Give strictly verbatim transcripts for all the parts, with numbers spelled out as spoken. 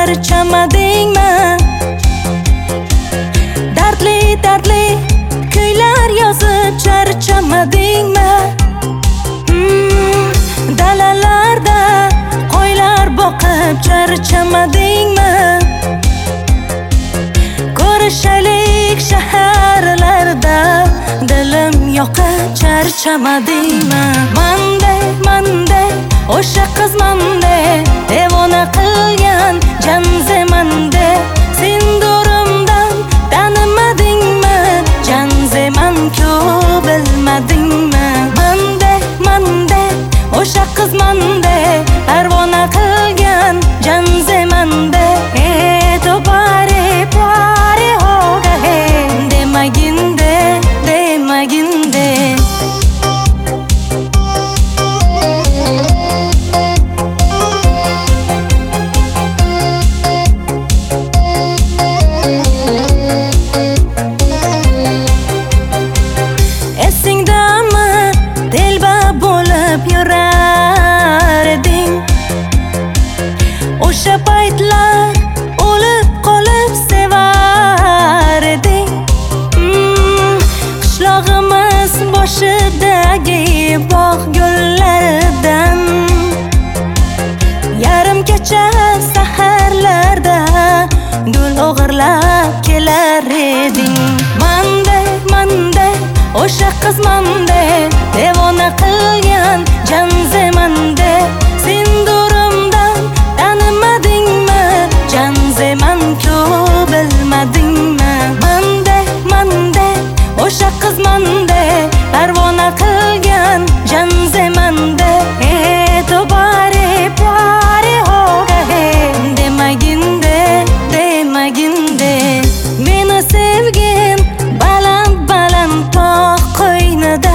charchamadingmi? Dardli dardli kuylar yozib charchamadingmi? hmm, Dalalarda qo'ylar boqib charchamadingmi? Ko'rishaylik shaharlarda dilim yoqib charchamadingmi? Manday manday o'sha qiz manday devona qilgan janzemanda sindurimdan tanimadingmi? Janzeman-ku bilmadingmi? Manday manday o'sha qiz manday parvona qilgan janzemanda etobare pare hoga he demaginde demaginde o'sha paytlar o'lib qolib sevar eding. hmm, Qishlog'imiz boshidagi bog' gullaridan yarim kecha saharlarda gul o'g'irlab kelar eding. Manday manday o'sha qiz manday devona qilgan janzemanda sindurimdan tanimadingmi? Janzeman-ku bilmadingmi? Manday manday o'sha qiz manday parvona qilgan janzemanda etobare pare hoga he demaginde demaginde meni sevgin baland baland tog' qo'ynida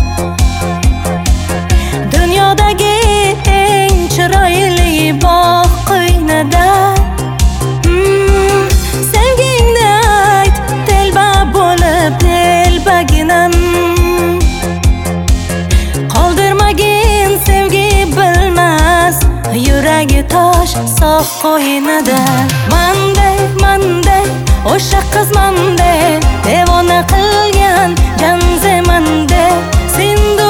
dunyodagi eng chiroyli bog' qo'ynida hmm, sevgingni ayt telba bo'lib telbaginam qoldirmagin sevgi bilmas yuragi tosh sof qo'ynida. Manday manday o'sha qiz manday devona qilgan janzemanda sindu